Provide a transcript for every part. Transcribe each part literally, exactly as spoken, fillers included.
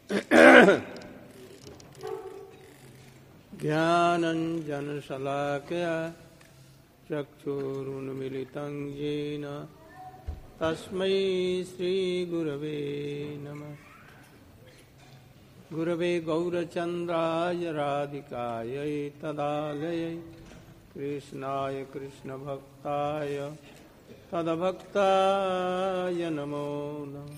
ज्ञानञ्जनशलाकया चक्षुरुन्मिलितं येन तस्मै श्रीगुरवे नमः। गुरवे गौरचन्द्राय राधिकायै तदालयै कृष्णाय कृष्णभक्ताय तद्भक्ताय नमो नमः।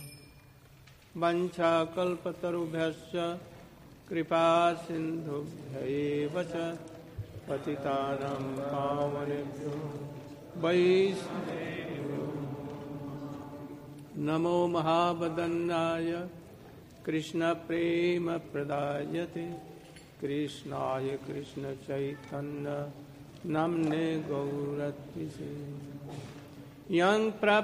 वञ्चाकल्पतरुभ्यश्च कृपा सिन्धुभ्यैव च पतितानां पावनेभ्यो वैष्णवेभ्यो नमो महावदन्नाय कृष्णप्रेमप्रदायते कृष्णाय कृष्णचैतन्य नाम्ने गौरत्विषे यं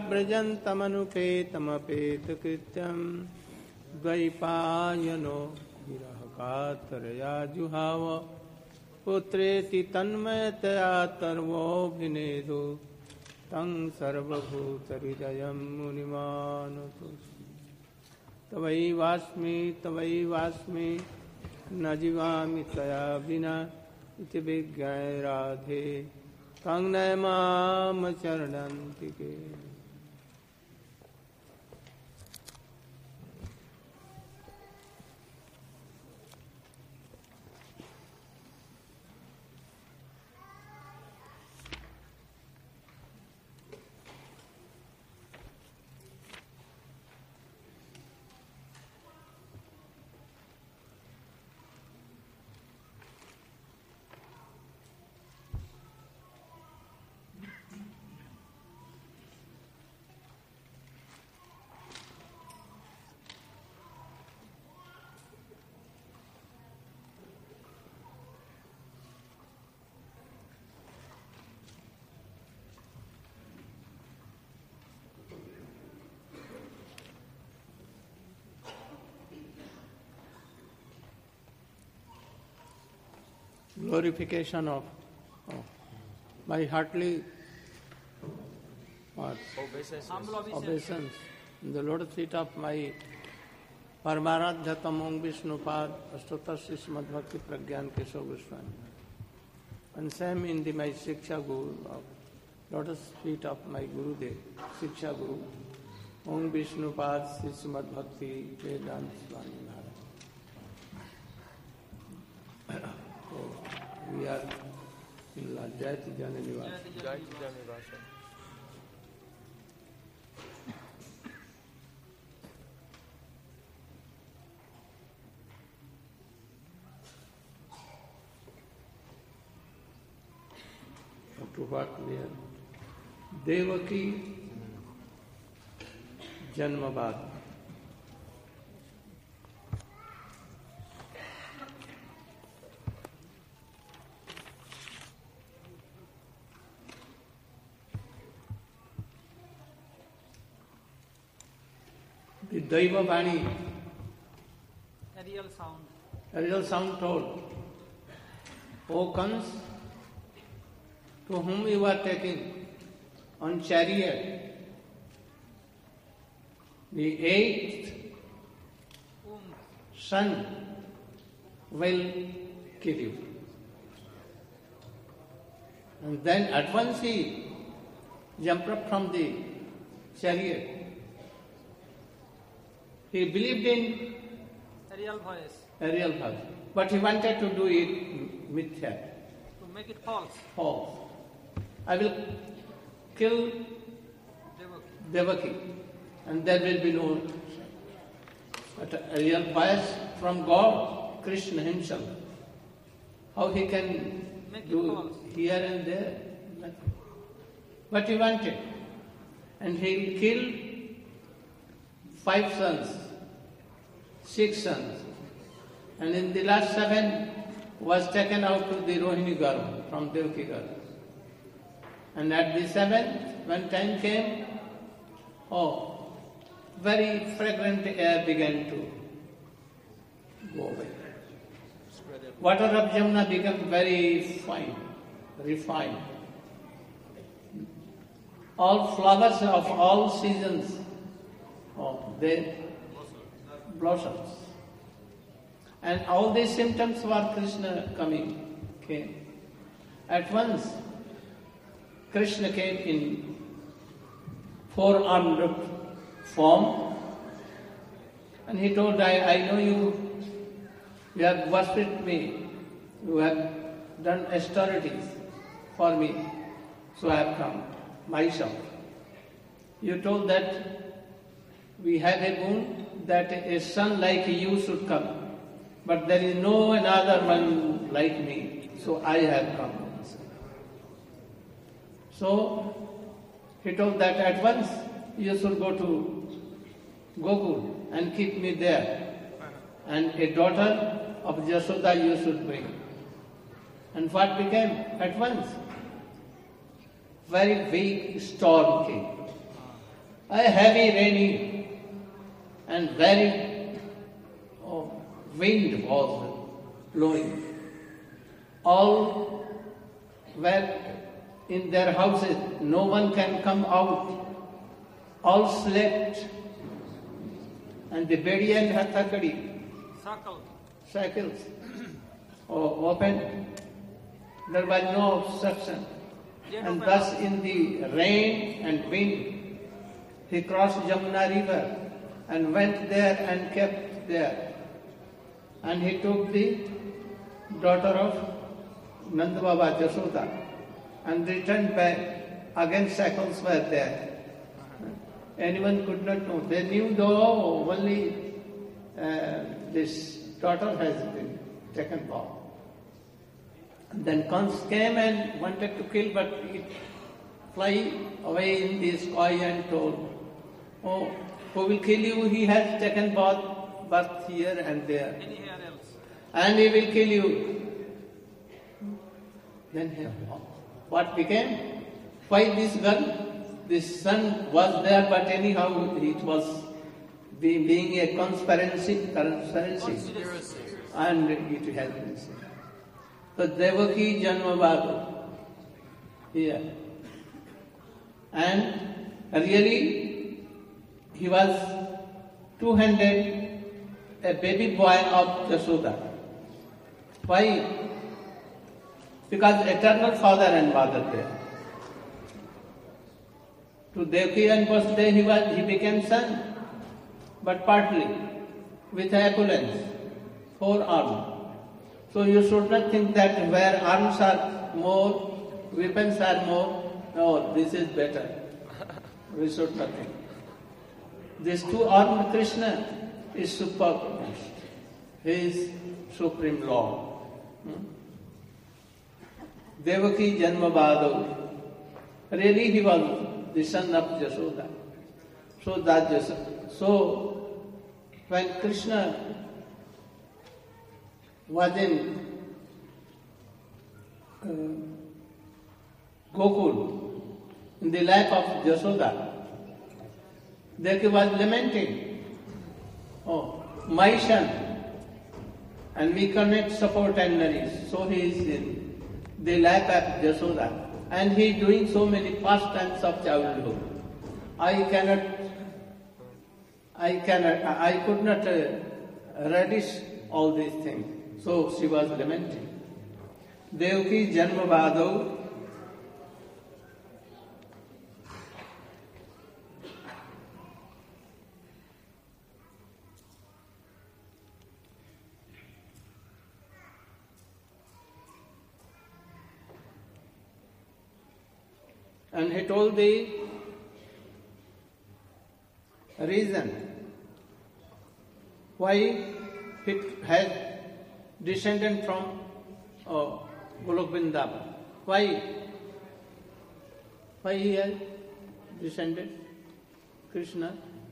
प्रव्रजन्तमनुपेतमपेतकृत्यं द्वैपायनो विरहकातरया जुहाव पुत्रेति तन्मयतया तर्वोऽभिनेदो तं सर्वभूतहृदयं मुनिमानतोऽस्मि। तवैवास्मि तवैवास्मि न जीवामि तया विना इति विज्ञाय राधे तं नमाम चरणान्तिके। Glorification of oh, my heartily what? Obeisance. Obeisance in the lotus feet of my Paramaradhya Tamong Vishnupad Ashtotar Srimad Bhakti Pragyan Keshav Goswami, and same in the my Shiksha Guru of lotus feet of my Gurudev Shiksha Guru Om Vishnupad Srimad Bhakti Vedanta Swami Maharaj. We are in Jayati Jana Nivas. Jayati Jana Nivas. To what we are? Devaki Janmabad. The Daiva Vani, a real sound, a real sound told, O Kans, to whom you are taking on chariot, the eighth son will kill you. And then at once he jumped up from the chariot. He believed in a real voice, a real voice, but he wanted to do it mithya, to make it false. False. I will kill Devaki. Devaki, and there will be no. But a real voice from God, Krishna himself. How he can Make do it false. here and there? Nothing. But he wanted, and he killed five sons, six sons, and in the last seven was taken out to the Rohini Garh from Devaki Garh. And at the seventh, when time came, oh, very fragrant air began to go away. Water of Jamuna became very fine, refined. All flowers of all seasons, oh, they blossoms. And all these symptoms were Krishna coming, came. At once, Krishna came in four-armed form, and he told, I, I know you, you have worshipped me, you have done austerities for me, so I have come myself. You told that we had a boon that a son like you should come, but there is no another one like me, so I have come. So he told that at once you should go to Gokul and keep me there, and a daughter of Yashoda you should bring. And what became at once? Very big storm came. A heavy raining and very oh, wind was blowing. All were in their houses, no one can come out. All slept. And the Bedi and Hathakadi, cycles, oh, open. There was no obstruction. And thus in the rain and wind, he crossed Jamuna river and went there and kept there. And he took the daughter of Nanda Baba Yashoda and returned back. Again shackles were there. Anyone could not know. They knew though only uh, this daughter has been taken back. Then Kans came and wanted to kill, but it fly away in the sky and told, oh, who will kill you? He has taken birth, birth here and there. Anywhere else. And he will kill you. Then what became? Why this girl? This son was there, but anyhow it was being a conspiracy, conspiracy, and it has been said. So Devaki Janmabhava here, and really he was two-handed, a baby boy of Yashoda. Why? Because eternal father and mother there. To Devaki and Vasudeva he was he became son, but partly with opulence, four arms. So you should not think that where arms are more, weapons are more, no, this is better. We should not think. This two-armed Krishna is superb. He is Supreme Lord. Hmm? Devaki Janma Bhadav. Really he was the son of Yashoda. So that Yashoda. So when Krishna was in uh, Gokul, in the lap of Yashoda, Devaki was lamenting, oh, my son, and we cannot support and nourish. So he is in the lap of Yashoda, and he is doing so many pastimes of childhood. I cannot, I cannot, I could not uh, relish all these things. So she was lamenting. Devaki Janma Bhadav. And he told the reason why it has descended from uh, Golok Vrindavan. Why? Why he has descended? Krishna?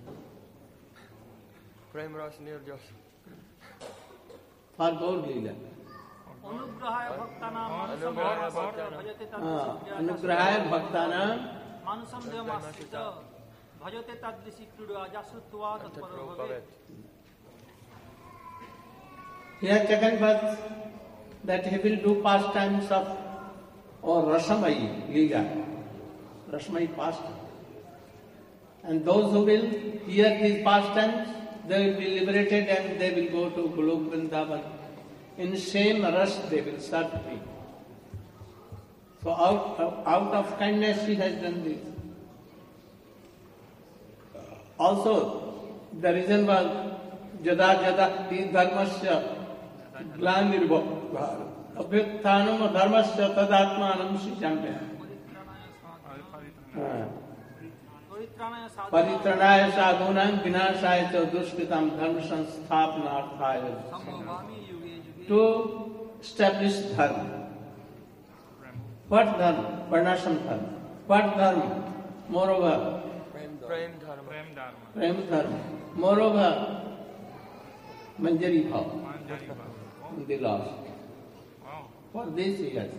Prem Ras Nirjas. For Gaur Leela. Anugrahaya Bhaktanam Manusam Devamasita Bhajate Tadrisi Kruda Jasutva Tatparo. He has taken birth that he will do pastimes of or Rasamai Leela, Rasamai pastime. And those who will hear these pastimes they will be liberated and they will go to Golok Vrindavan. In same rush they will serve me. So out, out of kindness he has done this. Also, the reason was Jada Jada Ti Dharmasya Glanirva Abhyutthanam Dharmasya Tadatmanam Sichamya. Paritranaya sadhunam vinashaya cha dushkitam dharma sansthapanarthaya. To establish dharma. What dharma? Varnashram dharma. What dharma? Moreover, Prem dharma. Prem dharma. Moreover, Manjari bhav. In the last. For this he has.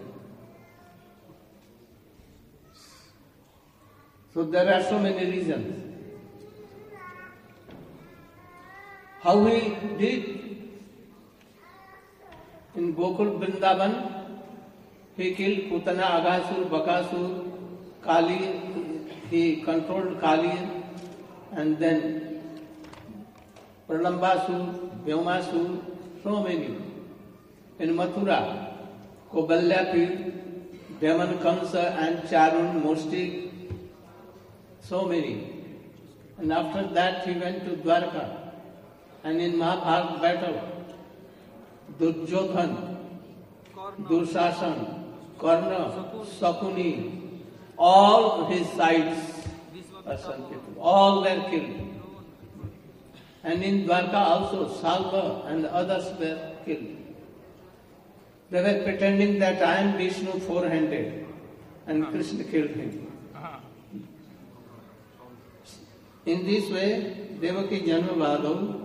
So there are so many reasons. How he did in Gokul Vrindavan, he killed Putana, Aghasur, Bakasur, Kali, he controlled Kali, and then Pralambasur, Vyaumasur, so many. In Mathura, Kobalyapir, Deman Kamsa and Charun, Mustik, so many. And after that he went to Dwarka. And in Mahabharata battle, Duryodhan, Dursasan, Karna, Sakuni, all his sides, all were killed. And in Dwarka also, Salva and others were killed. They were pretending that I am Vishnu four-handed, and Krishna killed him. In this way, Devaki Janma Vadau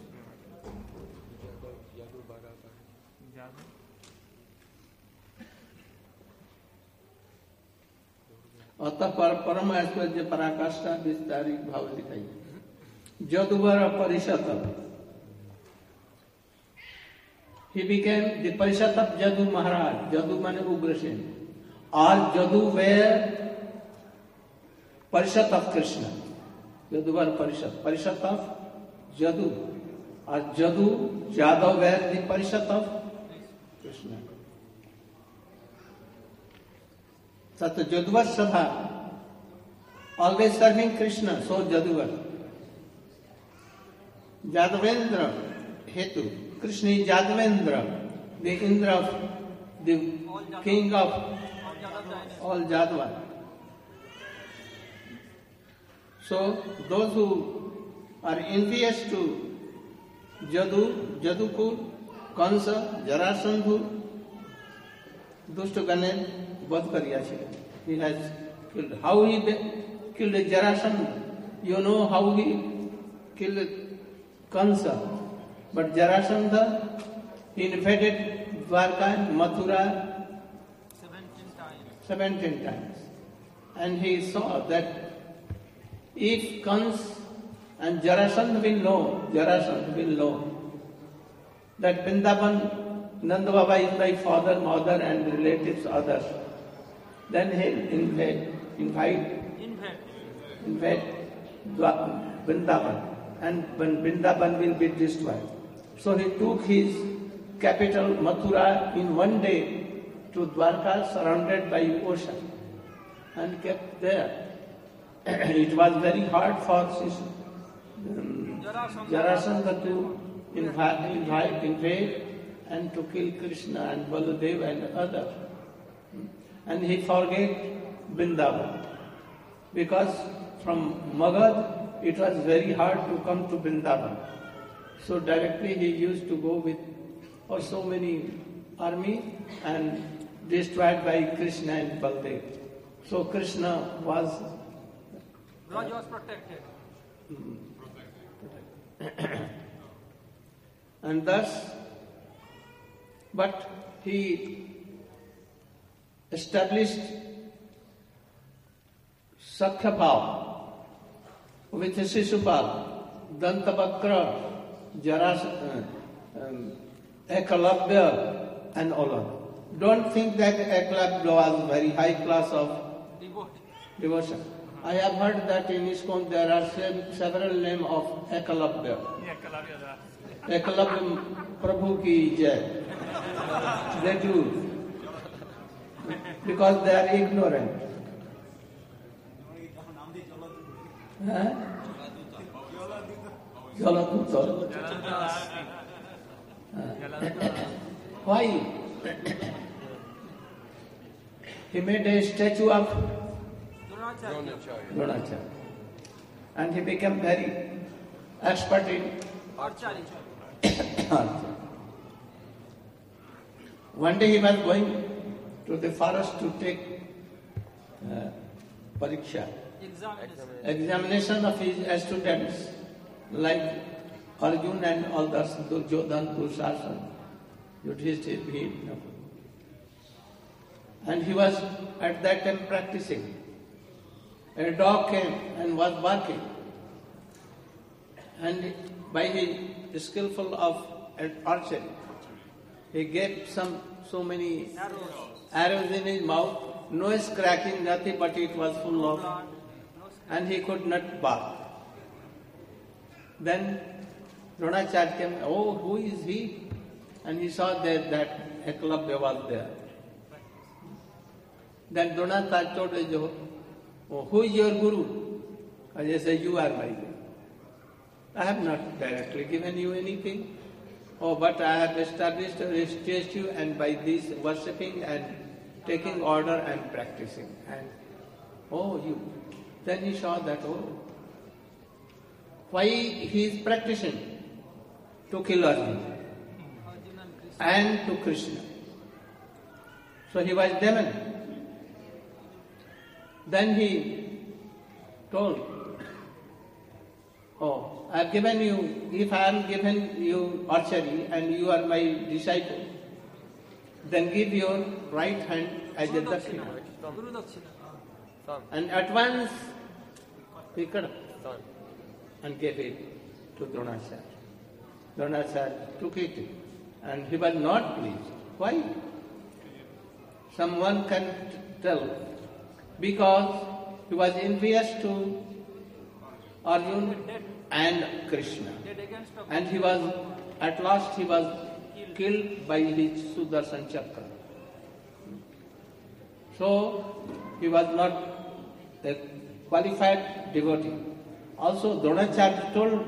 अतः परम ऐश्वर्य पराकाष्ठा विस्तारित भाव दिखाई. Jaduvar Parishatap. He became the Parishat of Jadu Maharaj. Jadu means Ugrasen. All Jadu were Parishat of Krishna. Jaduvar Parishat. Parishat of Jadu. Or Jadu, Jadav were the Parishat of Krishna. Sat Jaduvar Sabha, always serving Krishna, so Jaduvar. Jadavendra, Hetu. Krishna is Jadavendra, the Indra of the king of all Jadava. So, those who are envious to Jadu, Jadukur, Kansa, Jarasandhu, Dushtuganen, Bodhkaryashi. He has killed. How he killed Jarasandha? You know how he killed Kansa. But Jarasandha, he invaded Dwarka and Mathura seventeen times. seventeen times. And he saw that if Kans and Jarasandha will know, Jarasandha will know that Vrindavan, Nanda Baba is my father, mother and relatives, others. Then he invade, invite, Invade. invade Vrindavan. And when Vrindavan will be destroyed. So he took his capital Mathura in one day to Dwarka, surrounded by ocean, and kept there. It was very hard for um, Jarasandha to invite, invite, invade and to kill Krishna and Baladev and others. And he forget Vrindavan. Because from Magad, it was very hard to come to Vrindavan. So directly he used to go with or so many army and destroyed by Krishna and Baladev. So Krishna was Braj was protected. and thus, but he established Sakhya Bhav with Shishupal, Dantabakra, Jaras, uh, um, Ekalavya and all of them. Don't think that Ekalavya was very high class of Devotee. devotion. I have heard that in ISKCON there are se- several names of Ekalabya. Eklavya Das. Ekalabya Prabhu ki jai. They do. Because they are ignorant. Huh? Jaladuta. Why? He made a statue of Dronacharya. Dronacharya. And he became very expert in Archery. archery. One day he was going to the forest to take uh, pariksha, Examination. examination of his students, like Arjun and all the Duryodhan, Dushasana, Yudhishthira, Bhima. And he was at that time practicing. A dog came and was barking. And by his skillful of archery, he gave some so many Arrows. arrows in his mouth, no scratching, nothing, but it was full of, Blood. No and he could not bark. Then Dronacharya came, oh, who is he? And he saw that, that Eklavya was there. Then Dronacharya told him, oh, who is your guru? And he said, you are my guru. I have not directly given you anything. Oh, but I have established a statue, and by this worshipping and taking order and practicing. And oh, you. Then he saw that, oh, why he is practicing? To kill Arjuna Arjuna and Krishna. and to Krishna. So he was demon. Then he told, oh, I have given you, if I am given you archery and you are my disciple, then give your right hand as a Guru dakshina. Dakshina. Guru Dakshina. Thumb. And at once he cut up Thumb. and gave it to Dronacharya. Dronacharya took it and he was not pleased. Why? Someone can t- tell. Because he was envious to Arjuna and Krishna. Dead against a And he was, at last he was killed by his Sudarshan Chakra. So, he was not a qualified devotee. Also, Dronacharya told,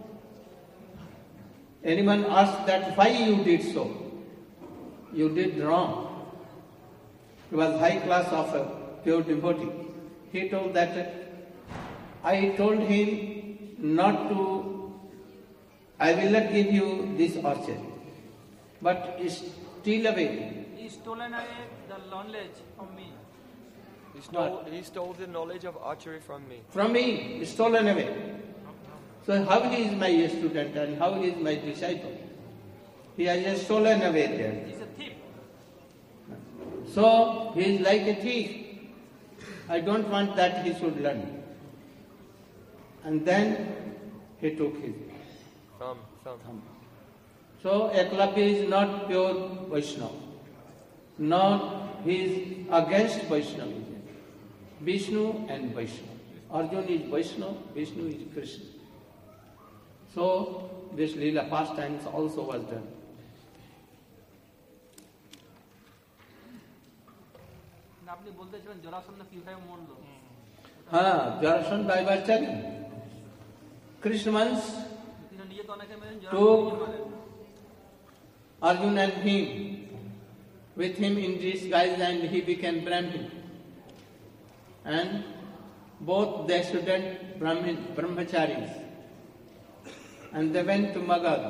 anyone asked that why you did so? You did wrong. He was high class of a pure devotee. He told that, I told him not to, I will not give you this archery, but steal away. He stolen away the knowledge from me. He stole, he stole the knowledge of archery from me. From me, stolen away. So how he is my student and how he is my disciple? He has stolen away there. He's a thief. So he is like a thief. I don't want that he should learn. And then he took his Thumb. Thumb. thumb. So Eklavya is not pure Vaishnava. Not he is against Vaishnavism. Vishnu and Vaishnava. Arjuna is Vaishnava, Vishnu is Krishna. So this Leela pastimes also was done. আপনি বলতেছিলেন জরাসন্ধ কিভাবে মরল? হ্যাঁ, Jarasandha I was telling. Krishna once তিনি নিজে তো অনেকে মেরেন, তো জরাসন্ধ নিজে মারেন। Arjuna and him, with him in disguise, and he became Brahmin. And both the student Brahmin, brahmacharis. And they went to Magadha.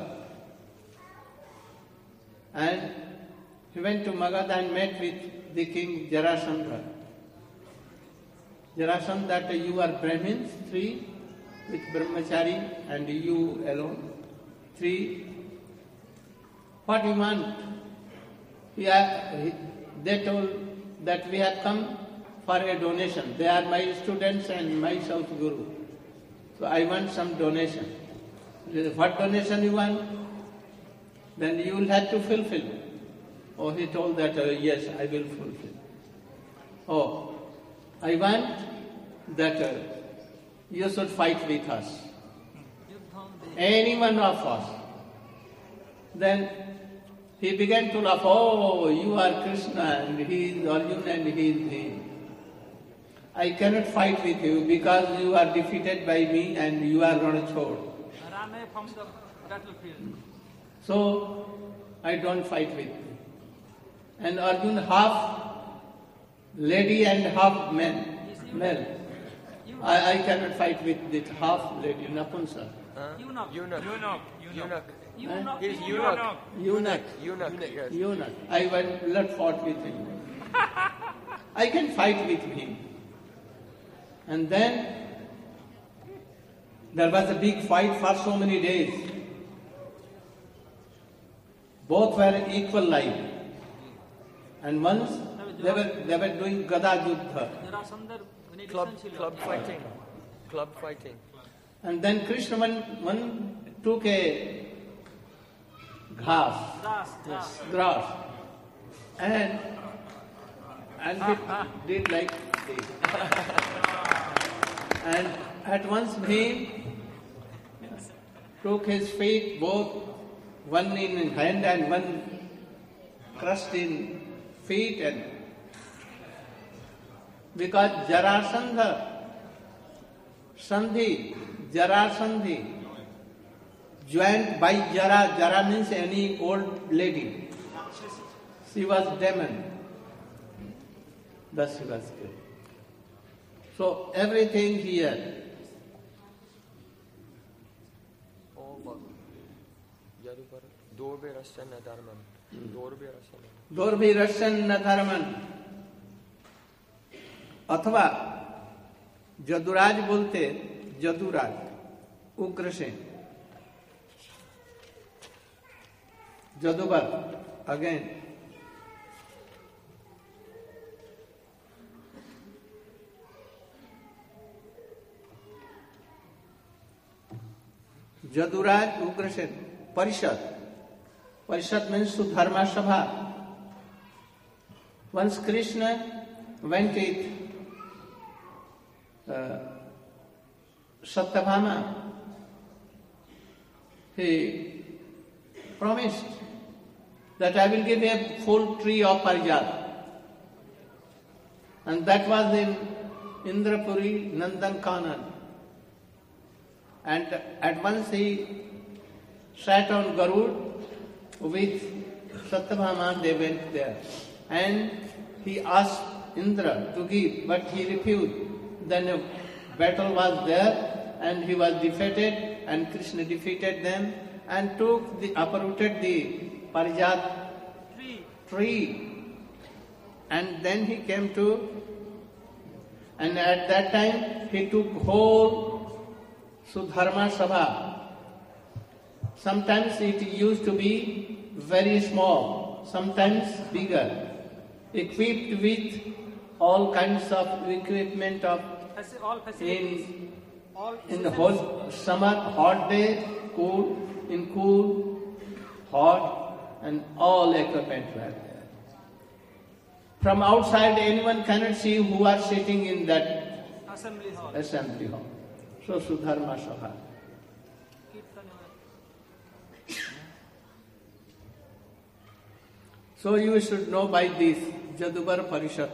And he went to Magadha and met with the king Jarasandha. Jarasandha, that you are Brahmins, three, with brahmachari, and you alone, three. What do you want? Yeah, he- they told that we have come for a donation. They are my students and myself Guru. So I want some donation. What donation you want? Then you will have to fulfill. Oh, he told that, uh, yes, I will fulfill. Oh, I want that uh, you should fight with us, युद्धं दे any one of us. Then he began to laugh. Oh, you are Krishna and he is Arjuna and he is me. I cannot fight with you because you are defeated by me and you are Ranachod. ran away from the battlefield. So I don't fight with you. And Arjuna half lady and half man, male. I, I cannot fight with this half lady, Napunsa. Huh? Eunuch. Eunuch. Eunuch. Eunuch. Eunuch. He's is eunuch. Eunuch. Eunuch. Yes. Eunuch. I went blood fought with him. I can fight with him. And then there was a big fight for so many days. Both were equal life. And once they were they were doing Gada Yuddha. जरासंधर ने Club, decision ছিল club fighting. Club fighting. And then Krishna one, one took a grass, दास दास grass and and did, did like this. And at once he took his feet both, one in hand and one crushed in feet, and because Jarasandha, Sandhi, Jarasandhi, joined by Jara, Jara means any old lady. She was demon. Thus she was killed. So everything here, Oh, but Yadubar. Dorbe Rasyan Dharman. Dorbe Rasyan. Dorbi Rashan Nadharman. अथवा जदुराज बोलते Jaduraj Ugrasen Jadubar again Jaduraj Ugrasen परिषद परिषद means Sudharma सभा. Once Krishna went with uh, Satyabhama, he promised that I will give a full tree of Parijat. And that was in Indrapuri, Nandan Kanan. And at once he sat on Garud with Satyabhama, they went there. And he asked Indra to give, but he refused. Then a battle was there and he was defeated, and Krishna defeated them and took the, uprooted the Parijat tree. tree. And then he came to, and at that time he took whole Sudharma Sabha. Sometimes it used to be very small, sometimes bigger, equipped with all kinds of equipment of Faci- all facilities. in all in the systems. whole summer, hot day, cool, in cool, hot, and all equipment were there. From outside, anyone cannot see who are sitting in that assembly hall. assembly hall. So Sudharma Sabha. Kirtan और- So you should know by this Jadubar Parishad.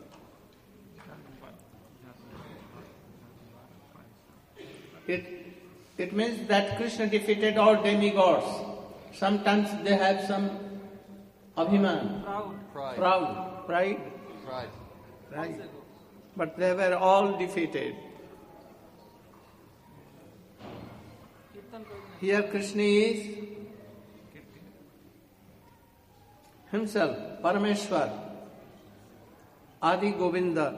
It, it means that Krishna defeated all demigods. Sometimes they have some abhiman, proud. Pride. proud, pride, Pride. right? But they were all defeated. कीर्तन कोई नहीं. Here Krishna is himself, Parameshwar, Adi Govinda.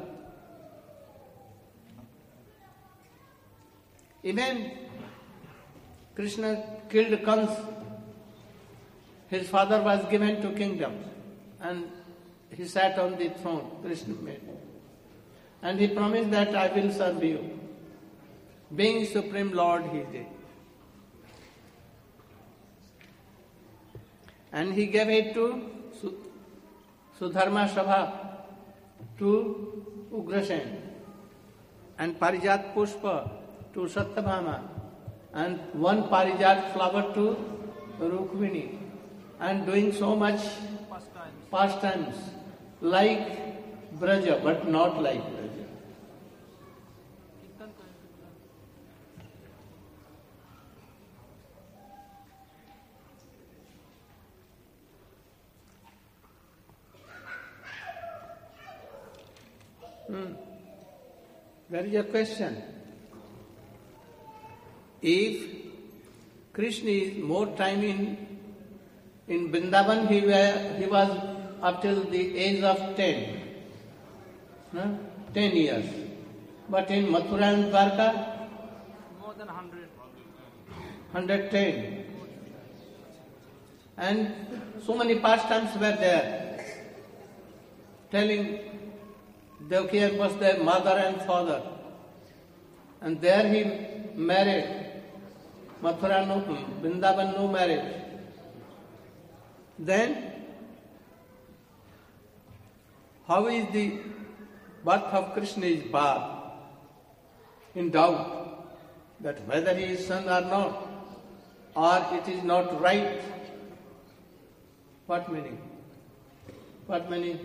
Even Krishna killed Kans. His father was given to kingdom and he sat on the throne, Krishna made. And he promised that I will serve you. Being Supreme Lord, he did. And he gave it to Su- Sudharma Sabha, to Ugrasen. and Parijat Pushpa to Satyabhama, and one Parijat flower to Rukmini, and doing so much Pastimes. pastimes like Braja, but not like Braja. Kirtan करें. There is a question. If Krishna is more time in in Vrindavan, he, were, he was up till the age of ten, no? ten years. But in Mathura and Dwarka, More than one hundred. one hundred ten. And so many pastimes were there, telling Devaki and Vasudeva, mother and father. And there he married. Mathura no, Vrindavan no marriage. Then, how is the birth of Krishna is bad? In doubt that whether he is son or not, or it is not right. What meaning? What meaning?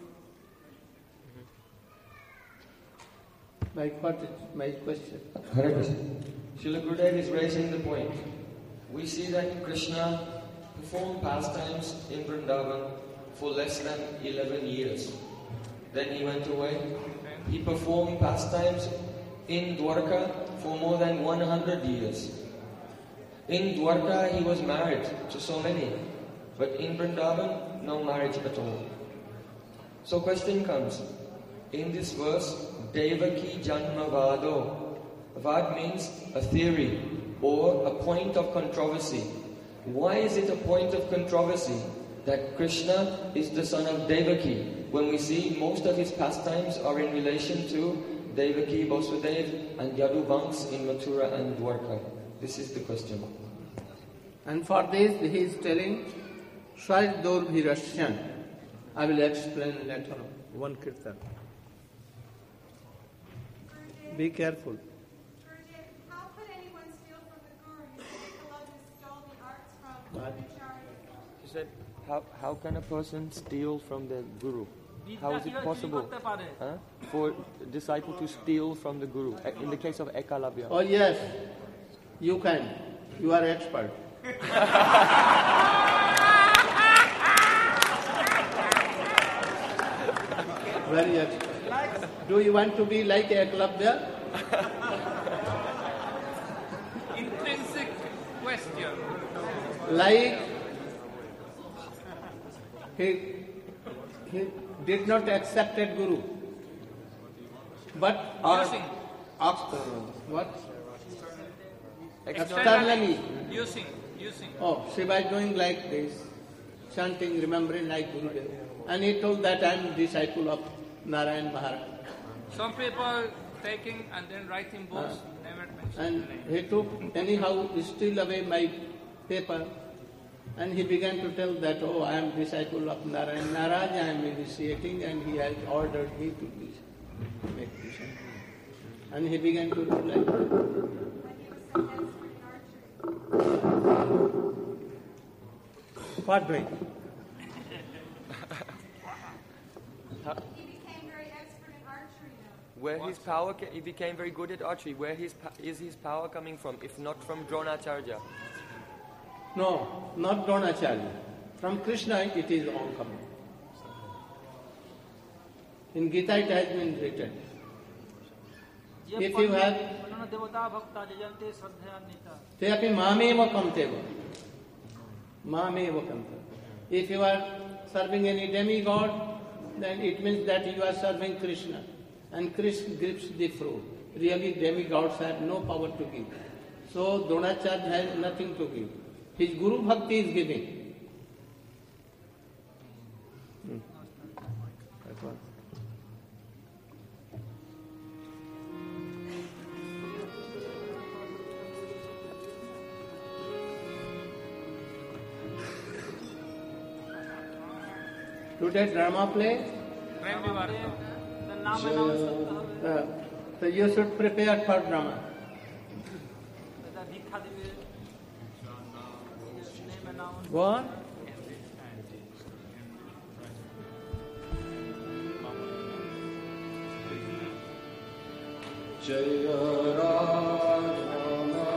My, what is my question? Hare Krishna. Srila Gurudev is raising the point. We see that Krishna performed pastimes in Vrindavan for less than eleven years. Then he went away. He performed pastimes in Dwarka for more than one hundred years. In Dwarka he was married to so many, but in Vrindavan, no marriage at all. So question comes, in this verse, Devaki Janma Vado. Vad means a theory or a point of controversy. Why is it a point of controversy that Krishna is the son of Devaki when we see most of his pastimes are in relation to Devaki, Vasudeva and Yaduvans in Mathura and Dwarka? This is the question. And for this he is telling Swajdur Bhirashyan. I will explain later on. One kirtan. Be careful. How could anyone steal from the Guru? You said Eklavya stole the arts from What? Acharya. He said, how, how can a person steal from the Guru? How is it possible huh? for a disciple to steal from the Guru? In the case of Ekalavya. Oh yes, you can. You are expert. Very expert. Do you want to be like Eklavya? Intrinsic question. Like he, he did not accept a Guru, but or, Using. uh, what? Externally. Externally. Using. Using. Oh, she was doing like this, chanting, remembering like Gurudev. And he told that I am disciple of Narayan Maharaj. Some people taking and then writing books, never mention. And he took, anyhow, steal away my paper. And he began to tell that, oh, I am disciple of Narayan Maharaj, I am initiating, and he has ordered me to be, make this. And he began to do like that. When he was so expert in archery. What doing? He became very expert in archery now. Where his power, ca- he became very good at archery. Where his pa- is his power coming from, if not from Dronacharya? No, not Dronacharya. From Krishna it is all coming. In Gita it has been written. If you have देवता भक्ता जयन्ते श्रद्धयान्विता. te api mameva kamteva. Mameva kamteva. If you are serving any demigod, then it means that you are serving Krishna. And Krishna gives the fruit. Really demigods have no power to give. So Dronacharya has nothing to give. His Guru Bhakti is giving. Hmm. That one. Today drama play, प्रेम विवाह. The नाम announce करता है. uh, So you should prepare for drama. Go on. Jaya Radha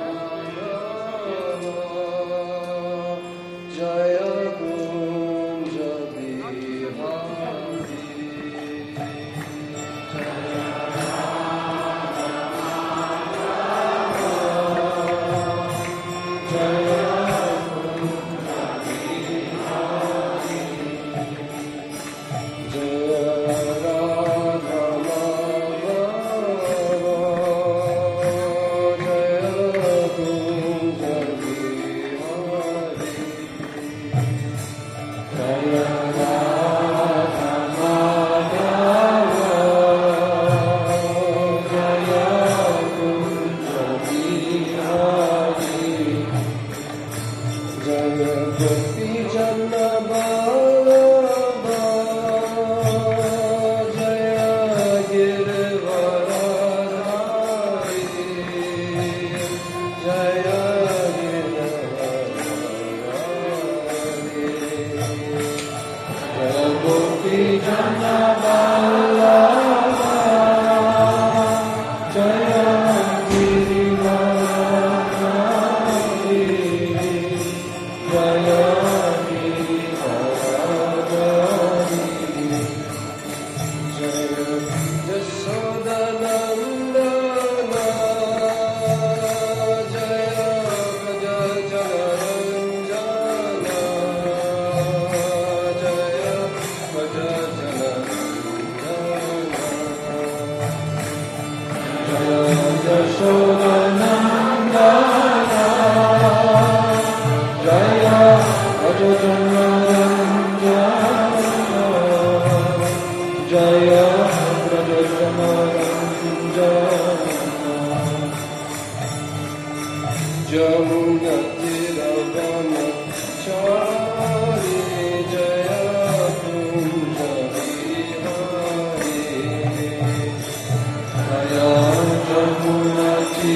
Jaya Kunja Bihari Jaya Jamuna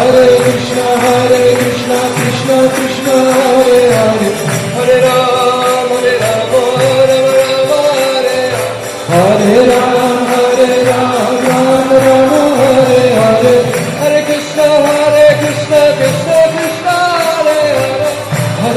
Hare